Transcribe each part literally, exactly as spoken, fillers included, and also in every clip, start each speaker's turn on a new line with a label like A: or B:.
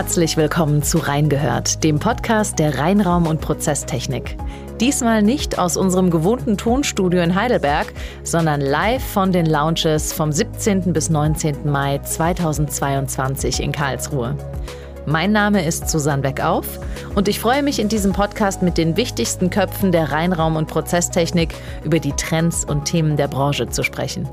A: Herzlich willkommen zu Reingehört, dem Podcast der Reinraum- und Prozesstechnik. Diesmal nicht aus unserem gewohnten Tonstudio in Heidelberg, sondern live von den Lounges vom siebzehnten bis neunzehnten Mai zweitausendzweiundzwanzig in Karlsruhe. Mein Name ist Susanne Beckauf und ich freue mich, in diesem Podcast mit den wichtigsten Köpfen der Reinraum- und Prozesstechnik über die Trends und Themen der Branche zu sprechen.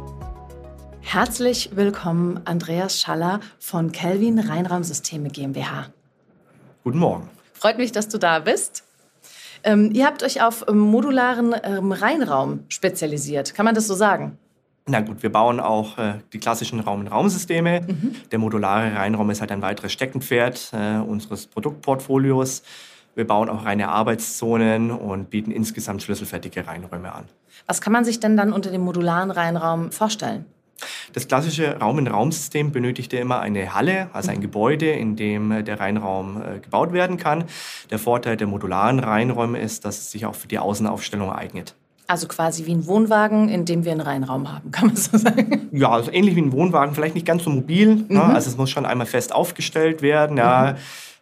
A: Herzlich willkommen, Andreas Schaller von Kelvin Reinraumsysteme GmbH.
B: Guten Morgen.
A: Freut mich, dass du da bist. Ähm, ihr habt euch auf ähm, modularen ähm, Reinraum spezialisiert. Kann man das so sagen?
B: Na gut, wir bauen auch äh, die klassischen Raum-in-Raum-Systeme. Mhm. Der modulare Reinraum ist halt ein weiteres Steckenpferd äh, unseres Produktportfolios. Wir bauen auch reine Arbeitszonen und bieten insgesamt schlüsselfertige Reinräume an.
A: Was kann man sich denn dann unter dem modularen Reinraum vorstellen?
B: Das klassische Raum-in-Raum-System benötigt ja immer eine Halle, also ein Gebäude, in dem der Reinraum äh, gebaut werden kann. Der Vorteil der modularen Reinräume ist, dass es sich auch für die Außenaufstellung eignet.
A: Also quasi wie ein Wohnwagen, in dem wir einen Reinraum haben, kann man so sagen?
B: Ja, also ähnlich wie ein Wohnwagen, vielleicht nicht ganz so mobil. Mhm. Ne? Also es muss schon einmal fest aufgestellt werden. Ja. Mhm.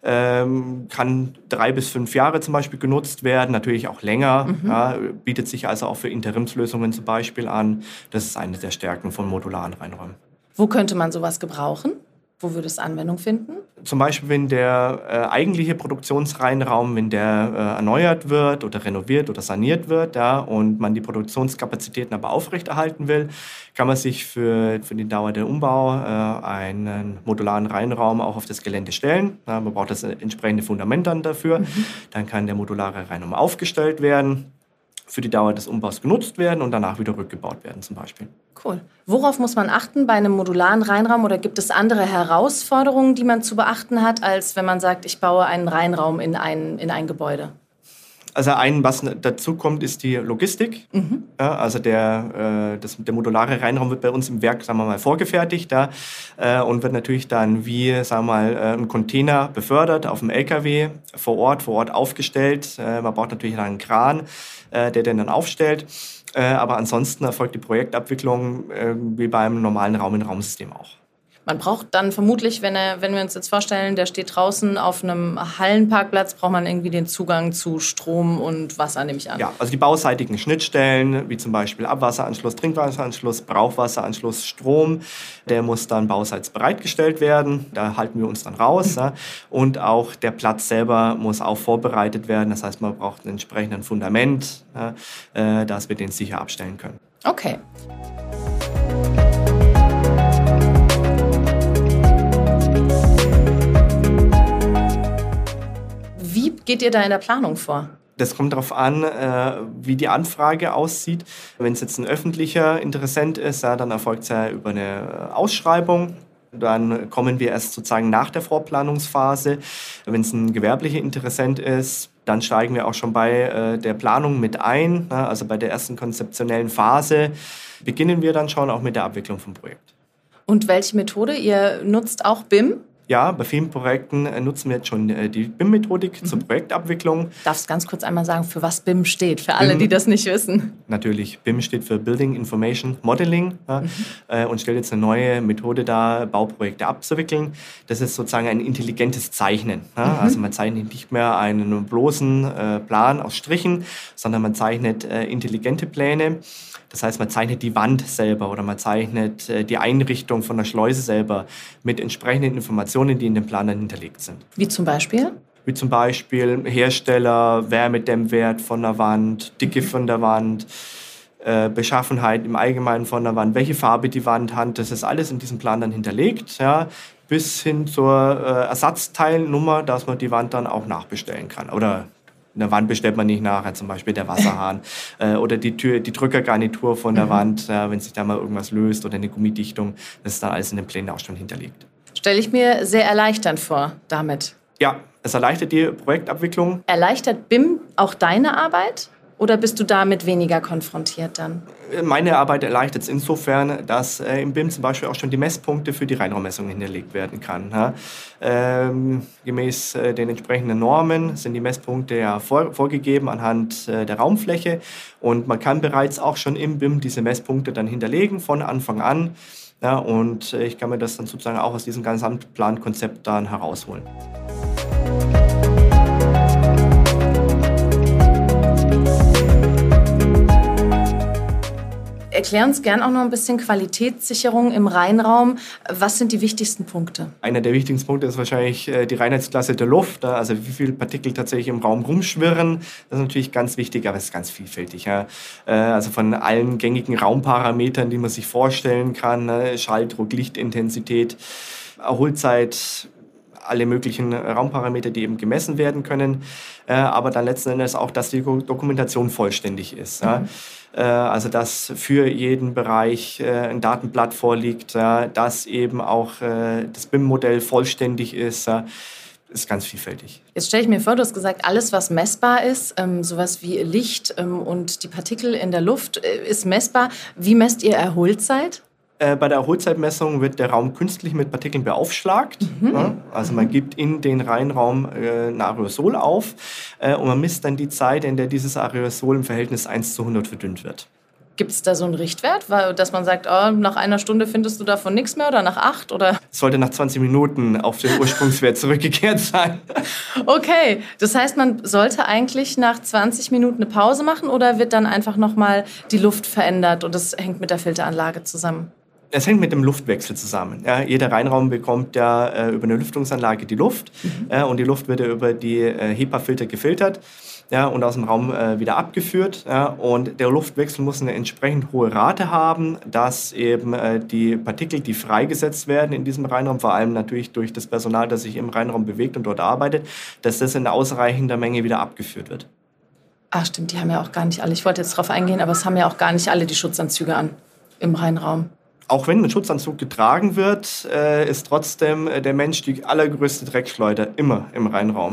B: Ähm, kann drei bis fünf Jahre zum Beispiel genutzt werden, natürlich auch länger. Mhm. Ja, bietet sich also auch für Interimslösungen zum Beispiel an. Das ist eine der Stärken von modularen Reinräumen.
A: Wo könnte man sowas gebrauchen? Wo würde es Anwendung finden?
B: Zum Beispiel, wenn der äh, eigentliche Produktionsreinraum, wenn der äh, erneuert wird oder renoviert oder saniert wird, ja, und man die Produktionskapazitäten aber aufrechterhalten will, kann man sich für, für die Dauer der Umbau äh, einen modularen Reinraum auch auf das Gelände stellen. Ja, man braucht das entsprechende Fundament dann dafür. Mhm. Dann kann der modulare Reinraum aufgestellt werden, für die Dauer des Umbaus genutzt werden und danach wieder rückgebaut werden zum Beispiel.
A: Cool. Worauf muss man achten bei einem modularen Reinraum oder gibt es andere Herausforderungen, die man zu beachten hat, als wenn man sagt, ich baue einen Reinraum in ein, in ein Gebäude?
B: Also ein, was dazu kommt, ist die Logistik. Mhm. Ja, also der, äh, das, der modulare Reinraum wird bei uns im Werk, sagen wir mal, vorgefertigt, ja, äh, und wird natürlich dann wie, sagen wir mal, äh, ein Container befördert auf dem L K W vor Ort, vor Ort aufgestellt. Äh, man braucht natürlich einen Kran, äh, der den dann aufstellt. Äh, aber ansonsten erfolgt die Projektabwicklung äh, wie beim normalen Raum-in-Raum-System auch.
A: Man braucht dann vermutlich, wenn, er, wenn wir uns jetzt vorstellen, der steht draußen auf einem Hallenparkplatz, braucht man irgendwie den Zugang zu Strom und Wasser, nehme ich an.
B: Ja, also die bauseitigen Schnittstellen, wie zum Beispiel Abwasseranschluss, Trinkwasseranschluss, Brauchwasseranschluss, Strom, der muss dann bauseits bereitgestellt werden. Da halten wir uns dann raus. Ja. Und auch der Platz selber muss auch vorbereitet werden. Das heißt, man braucht ein entsprechendes Fundament, ja, dass wir den sicher abstellen können.
A: Okay. Wie geht ihr da in der Planung vor?
B: Das kommt darauf an, wie die Anfrage aussieht. Wenn es jetzt ein öffentlicher Interessent ist, dann erfolgt es ja über eine Ausschreibung. Dann kommen wir erst sozusagen nach der Vorplanungsphase. Wenn es ein gewerblicher Interessent ist, dann steigen wir auch schon bei der Planung mit ein. Also bei der ersten konzeptionellen Phase beginnen wir dann schon auch mit der Abwicklung vom Projekt.
A: Und welche Methode? Ihr nutzt auch B I M?
B: Ja, bei vielen Projekten nutzen wir jetzt schon die B I M-Methodik mhm. zur Projektabwicklung.
A: Darfst du ganz kurz einmal sagen, für was B I M steht, für alle, B I M, die das nicht wissen?
B: Natürlich, B I M steht für Building Information Modeling, ja, mhm. und stellt jetzt eine neue Methode dar, Bauprojekte abzuwickeln. Das ist sozusagen ein intelligentes Zeichnen. Ja. Mhm. Also man zeichnet nicht mehr einen bloßen äh, Plan aus Strichen, sondern man zeichnet äh, intelligente Pläne. Das heißt, man zeichnet die Wand selber oder man zeichnet äh, die Einrichtung von der Schleuse selber mit entsprechenden Informationen, die in dem Plan dann hinterlegt sind.
A: Wie zum Beispiel?
B: Wie zum Beispiel Hersteller, Wärmedämmwert von der Wand, Dicke von der Wand, äh, Beschaffenheit im Allgemeinen von der Wand, welche Farbe die Wand hat. Das ist alles in diesem Plan dann hinterlegt, ja, bis hin zur äh, Ersatzteilnummer, dass man die Wand dann auch nachbestellen kann. Oder eine Wand bestellt man nicht nachher, zum Beispiel der Wasserhahn äh, oder die Tür, die Drückergarnitur von der mhm. Wand, äh, wenn sich da mal irgendwas löst oder eine Gummidichtung. Das ist dann alles in den Plänen auch schon hinterlegt.
A: Stelle ich mir sehr erleichternd vor damit.
B: Ja, es erleichtert die Projektabwicklung.
A: Erleichtert B I M auch deine Arbeit? Oder bist du damit weniger konfrontiert dann?
B: Meine Arbeit erleichtert es insofern, dass äh, im B I M zum Beispiel auch schon die Messpunkte für die Reinraummessung hinterlegt werden kann. Ja? Ähm, gemäß äh, den entsprechenden Normen sind die Messpunkte ja vor, vorgegeben anhand äh, der Raumfläche und man kann bereits auch schon im B I M diese Messpunkte dann hinterlegen von Anfang an. Ja, und äh, ich kann mir das dann sozusagen auch aus diesem Gesamtplankonzept dann herausholen.
A: Erklär uns gern auch noch ein bisschen Qualitätssicherung im Reinraum. Was sind die wichtigsten Punkte?
B: Einer der wichtigsten Punkte ist wahrscheinlich die Reinheitsklasse der Luft, also wie viele Partikel tatsächlich im Raum rumschwirren. Das ist natürlich ganz wichtig, aber es ist ganz vielfältig. Ja. Also von allen gängigen Raumparametern, die man sich vorstellen kann, Schalldruck, Lichtintensität, Erholzeit, alle möglichen Raumparameter, die eben gemessen werden können, äh, aber dann letzten Endes auch, dass die Dokumentation vollständig ist. Mhm. Ja? Äh, also dass für jeden Bereich äh, ein Datenblatt vorliegt, ja? Dass eben auch äh, das B I M-Modell vollständig ist, ja? Ist ganz vielfältig.
A: Jetzt stelle ich mir vor, du hast gesagt, alles, was messbar ist, ähm, sowas wie Licht ähm, und die Partikel in der Luft, äh, ist messbar. Wie messt ihr Erholzeit?
B: Bei der Erholzeitmessung wird der Raum künstlich mit Partikeln beaufschlagt. Mhm. Ja, also man gibt in den Reinraum äh, ein Aerosol auf äh, und man misst dann die Zeit, in der dieses Aerosol im Verhältnis eins zu hundert verdünnt wird.
A: Gibt es da so einen Richtwert, weil, dass man sagt, oh, nach einer Stunde findest du davon nichts mehr oder nach acht? Oder?
B: Es sollte nach zwanzig Minuten auf den Ursprungswert zurückgekehrt sein.
A: Okay, das heißt, man sollte eigentlich nach zwanzig Minuten eine Pause machen oder wird dann einfach nochmal die Luft verändert und das hängt mit der Filteranlage zusammen?
B: Es hängt mit dem Luftwechsel zusammen. Ja, jeder Reinraum bekommt ja äh, über eine Lüftungsanlage die Luft mhm. äh, und die Luft wird ja über die äh, HEPA-Filter gefiltert ja, und aus dem Raum äh, wieder abgeführt. Ja, und der Luftwechsel muss eine entsprechend hohe Rate haben, dass eben äh, die Partikel, die freigesetzt werden in diesem Reinraum, vor allem natürlich durch das Personal, das sich im Reinraum bewegt und dort arbeitet, dass das in ausreichender Menge wieder abgeführt wird.
A: Ach stimmt, die haben ja auch gar nicht alle, ich wollte jetzt drauf eingehen, aber es haben ja auch gar nicht alle die Schutzanzüge an im Reinraum.
B: Auch wenn ein Schutzanzug getragen wird, äh, ist trotzdem äh, der Mensch die allergrößte Dreckschleuder immer im Reinraum.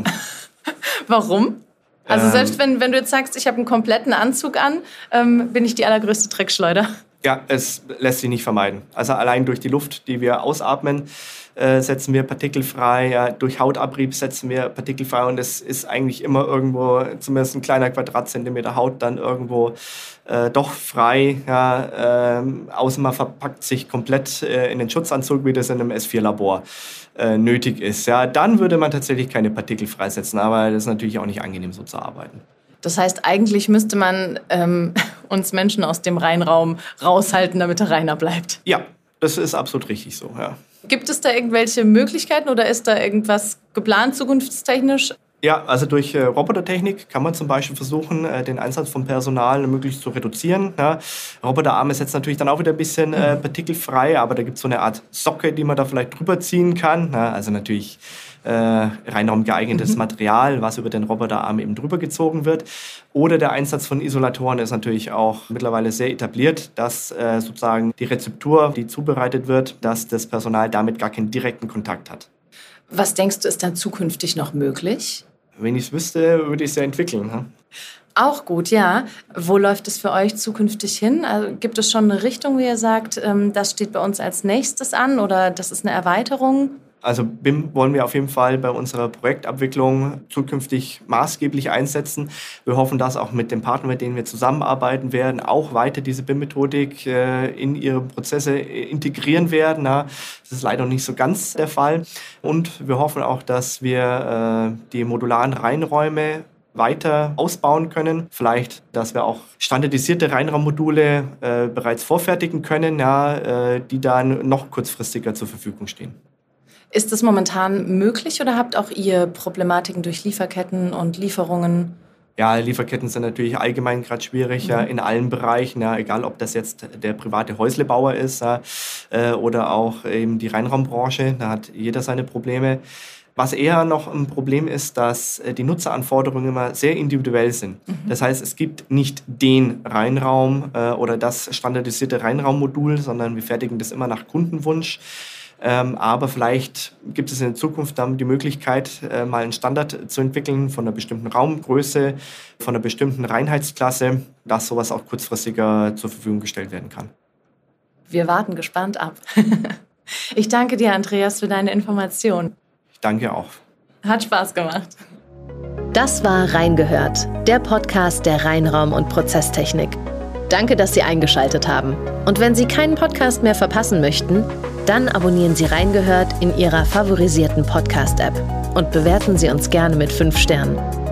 A: Warum? Also ähm, selbst wenn, wenn du jetzt sagst, ich habe einen kompletten Anzug an, ähm, bin ich die allergrößte Dreckschleuder.
B: Ja, es lässt sich nicht vermeiden. Also allein durch die Luft, die wir ausatmen, äh, setzen wir Partikel frei. Ja, durch Hautabrieb setzen wir Partikel frei. Und es ist eigentlich immer irgendwo, zumindest ein kleiner Quadratzentimeter Haut, dann irgendwo äh, doch frei. Ja, äh, außer man verpackt sich komplett äh, in den Schutzanzug, wie das in einem S vier Labor äh, nötig ist. Ja, dann würde man tatsächlich keine Partikel freisetzen. Aber das ist natürlich auch nicht angenehm, so zu arbeiten.
A: Das heißt, eigentlich müsste man ähm, uns Menschen aus dem Reinraum raushalten, damit er reiner bleibt.
B: Ja, das ist absolut richtig so, ja.
A: Gibt es da irgendwelche Möglichkeiten oder ist da irgendwas geplant zukunftstechnisch?
B: Ja, also durch äh, Robotertechnik kann man zum Beispiel versuchen, äh, den Einsatz von Personal möglichst zu reduzieren. Ja. Roboterarme setzen natürlich dann auch wieder ein bisschen äh, partikelfrei, aber da gibt es so eine Art Socke, die man da vielleicht drüber ziehen kann. Ja, also natürlich äh, reinraumgeeignetes mhm. Material, was über den Roboterarm eben drüber gezogen wird. Oder der Einsatz von Isolatoren ist natürlich auch mittlerweile sehr etabliert, dass äh, sozusagen die Rezeptur, die zubereitet wird, dass das Personal damit gar keinen direkten Kontakt hat.
A: Was denkst du, ist dann zukünftig noch möglich?
B: Wenn ich es wüsste, würde ich es ja entwickeln. Hm?
A: Auch gut, ja. Wo läuft es für euch zukünftig hin? Also, gibt es schon eine Richtung, wie ihr sagt, ähm, das steht bei uns als nächstes an oder das ist eine Erweiterung?
B: Also B I M wollen wir auf jeden Fall bei unserer Projektabwicklung zukünftig maßgeblich einsetzen. Wir hoffen, dass auch mit den Partnern, mit denen wir zusammenarbeiten werden, auch weiter diese B I M-Methodik äh, in ihre Prozesse integrieren werden. Ja, das ist leider noch nicht so ganz der Fall. Und wir hoffen auch, dass wir äh, die modularen Reinräume weiter ausbauen können. Vielleicht, dass wir auch standardisierte Reinraummodule äh, bereits vorfertigen können, ja, äh, die dann noch kurzfristiger zur Verfügung stehen.
A: Ist das momentan möglich oder habt auch ihr Problematiken durch Lieferketten und Lieferungen?
B: Ja, Lieferketten sind natürlich allgemein gerade schwierig, mhm. ja, in allen Bereichen, ja, egal ob das jetzt der private Häuslebauer ist ja, äh, oder auch eben die Reinraumbranche, da hat jeder seine Probleme. Was eher noch ein Problem ist, dass die Nutzeranforderungen immer sehr individuell sind. Mhm. Das heißt, es gibt nicht den Reinraum äh, oder das standardisierte Reinraummodul, sondern wir fertigen das immer nach Kundenwunsch. Ähm, aber vielleicht gibt es in Zukunft dann die Möglichkeit, äh, mal einen Standard zu entwickeln von einer bestimmten Raumgröße, von einer bestimmten Reinheitsklasse, dass sowas auch kurzfristiger zur Verfügung gestellt werden kann.
A: Wir warten gespannt ab. Ich danke dir, Andreas, für deine Informationen.
B: Ich danke auch.
A: Hat Spaß gemacht. Das war Reingehört, der Podcast der Rheinraum- und Prozesstechnik. Danke, dass Sie eingeschaltet haben. Und wenn Sie keinen Podcast mehr verpassen möchten, dann abonnieren Sie Reingehört in Ihrer favorisierten Podcast-App und bewerten Sie uns gerne mit fünf Sternen.